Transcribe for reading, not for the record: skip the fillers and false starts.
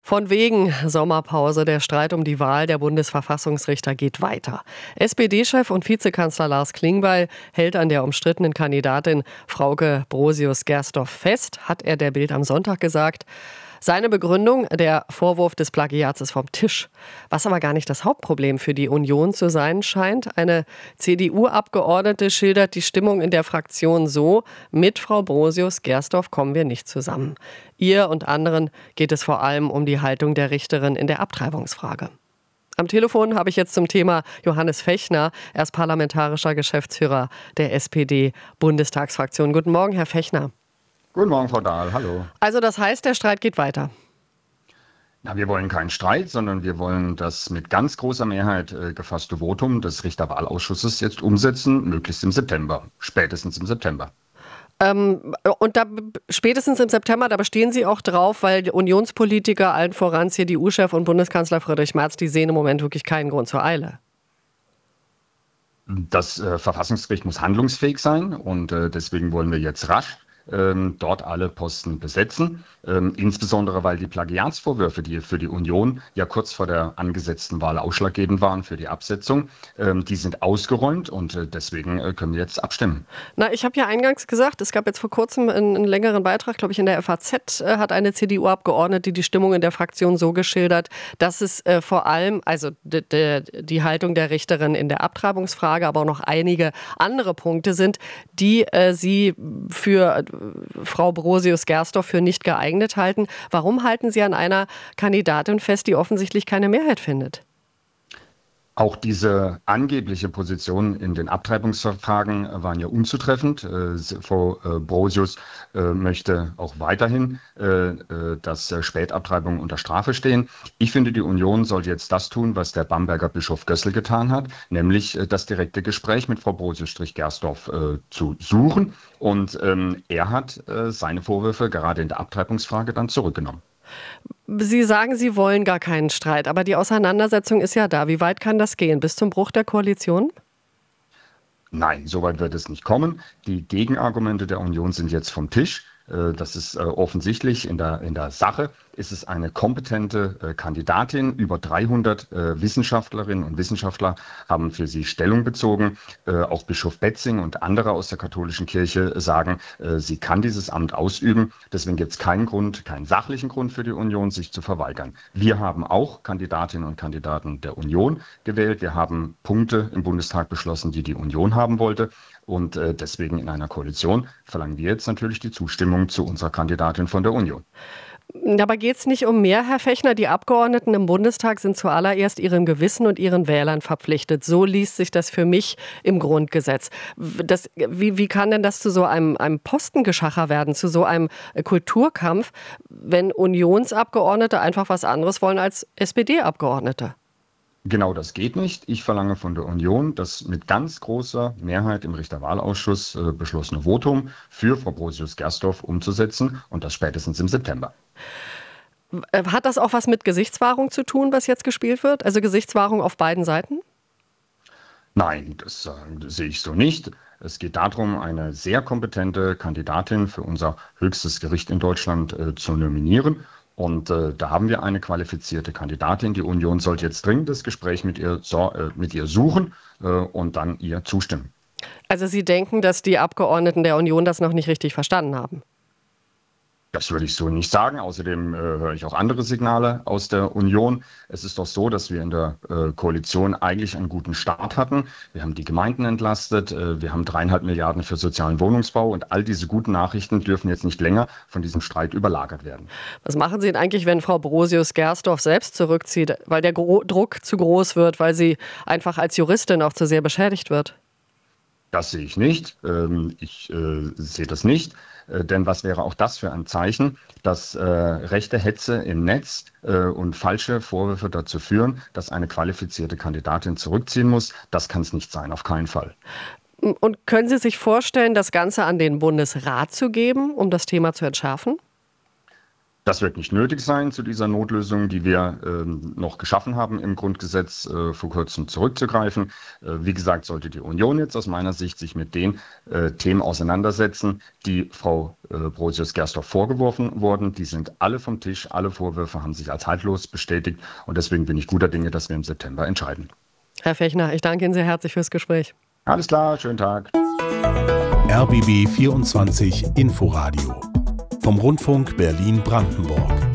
Von wegen Sommerpause. Der Streit um die Wahl der Bundesverfassungsrichter geht weiter. SPD-Chef und Vizekanzler Lars Klingbeil hält an der umstrittenen Kandidatin Frauke Brosius-Gersdorf fest, hat er der Bild am Sonntag gesagt. Seine Begründung, der Vorwurf des Plagiats ist vom Tisch. Was aber gar nicht das Hauptproblem für die Union zu sein scheint. Eine CDU-Abgeordnete schildert die Stimmung in der Fraktion so: Mit Frau Brosius-Gersdorf kommen wir nicht zusammen. Ihr und anderen geht es vor allem um die Haltung der Richterin in der Abtreibungsfrage. Am Telefon habe ich jetzt zum Thema Johannes Fechner. Er ist parlamentarischer Geschäftsführer der SPD-Bundestagsfraktion. Guten Morgen, Herr Fechner. Guten Morgen, Frau Dahl. Hallo. Also das heißt, der Streit geht weiter? Na, wir wollen keinen Streit, sondern wir wollen das mit ganz großer Mehrheit gefasste Votum des Richterwahlausschusses jetzt umsetzen, möglichst im September, spätestens im September. Und da spätestens im September, da bestehen Sie auch drauf, weil die Unionspolitiker, allen voran CDU-Chef und Bundeskanzler Friedrich Merz, die sehen im Moment wirklich keinen Grund zur Eile. Das Verfassungsgericht muss handlungsfähig sein und deswegen wollen wir jetzt rasch dort alle Posten besetzen. Insbesondere, weil die Plagiatsvorwürfe, die für die Union ja kurz vor der angesetzten Wahl ausschlaggebend waren für die Absetzung, die sind ausgeräumt und deswegen können wir jetzt abstimmen. Na, ich habe ja eingangs gesagt, es gab jetzt vor kurzem einen längeren Beitrag, glaube ich, in der FAZ hat eine CDU-Abgeordnete die Stimmung in der Fraktion so geschildert, dass es vor allem, also die Haltung der Richterin in der Abtreibungsfrage, aber auch noch einige andere Punkte sind, die sie für Frau Brosius-Gersdorf für nicht geeignet halten. Warum halten Sie an einer Kandidatin fest, die offensichtlich keine Mehrheit findet? Auch diese angebliche Position in den Abtreibungsfragen waren ja unzutreffend. Frau Brosius möchte auch weiterhin, dass Spätabtreibungen unter Strafe stehen. Ich finde, die Union sollte jetzt das tun, was der Bamberger Bischof Gößel getan hat, nämlich das direkte Gespräch mit Frau Brosius-Gersdorf zu suchen. Und er hat seine Vorwürfe gerade in der Abtreibungsfrage dann zurückgenommen. Sie sagen, Sie wollen gar keinen Streit, aber die Auseinandersetzung ist ja da. Wie weit kann das gehen? Bis zum Bruch der Koalition? Nein, so weit wird es nicht kommen. Die Gegenargumente der Union sind jetzt vom Tisch. Das ist offensichtlich in der Sache. Ist es eine kompetente Kandidatin. Über 300 Wissenschaftlerinnen und Wissenschaftler haben für sie Stellung bezogen. Auch Bischof Betzing und andere aus der katholischen Kirche sagen, sie kann dieses Amt ausüben. Deswegen gibt es keinen sachlichen Grund für die Union, sich zu verweigern. Wir haben auch Kandidatinnen und Kandidaten der Union gewählt. Wir haben Punkte im Bundestag beschlossen, die die Union haben wollte. Und deswegen in einer Koalition verlangen wir jetzt natürlich die Zustimmung zu unserer Kandidatin von der Union. Aber geht es nicht um mehr, Herr Fechner? Die Abgeordneten im Bundestag sind zuallererst ihrem Gewissen und ihren Wählern verpflichtet. So liest sich das für mich im Grundgesetz. Wie kann denn das zu so einem Postengeschacher werden, zu so einem Kulturkampf, wenn Unionsabgeordnete einfach was anderes wollen als SPD-Abgeordnete? Genau, das geht nicht. Ich verlange von der Union das mit ganz großer Mehrheit im Richterwahlausschuss beschlossene Votum für Frau Brosius-Gersdorf umzusetzen und das spätestens im September. Hat das auch was mit Gesichtswahrung zu tun, was jetzt gespielt wird? Also Gesichtswahrung auf beiden Seiten? Nein, das sehe ich so nicht. Es geht darum, eine sehr kompetente Kandidatin für unser höchstes Gericht in Deutschland zu nominieren. Und da haben wir eine qualifizierte Kandidatin. Die Union sollte jetzt dringend das Gespräch mit ihr suchen und dann ihr zustimmen. Also Sie denken, dass die Abgeordneten der Union das noch nicht richtig verstanden haben? Das würde ich so nicht sagen. Außerdem höre ich auch andere Signale aus der Union. Es ist doch so, dass wir in der Koalition eigentlich einen guten Start hatten. Wir haben die Gemeinden entlastet. Wir haben 3,5 Milliarden für sozialen Wohnungsbau. Und all diese guten Nachrichten dürfen jetzt nicht länger von diesem Streit überlagert werden. Was machen Sie denn eigentlich, wenn Frau Brosius-Gersdorf selbst zurückzieht, weil der Druck zu groß wird, weil sie einfach als Juristin auch zu sehr beschädigt wird? Das sehe ich nicht. Ich sehe das nicht. Denn was wäre auch das für ein Zeichen, dass rechte Hetze im Netz und falsche Vorwürfe dazu führen, dass eine qualifizierte Kandidatin zurückziehen muss? Das kann es nicht sein, auf keinen Fall. Und können Sie sich vorstellen, das Ganze an den Bundesrat zu geben, um das Thema zu entschärfen? Das wird nicht nötig sein, zu dieser Notlösung, die wir noch geschaffen haben im Grundgesetz, vor kurzem zurückzugreifen. Wie gesagt, sollte die Union jetzt aus meiner Sicht sich mit den Themen auseinandersetzen, die Frau Brosius-Gersdorf vorgeworfen wurden. Die sind alle vom Tisch, alle Vorwürfe haben sich als haltlos bestätigt und deswegen bin ich guter Dinge, dass wir im September entscheiden. Herr Fechner, ich danke Ihnen sehr herzlich fürs Gespräch. Alles klar, schönen Tag. RBB 24 Inforadio vom Rundfunk Berlin-Brandenburg.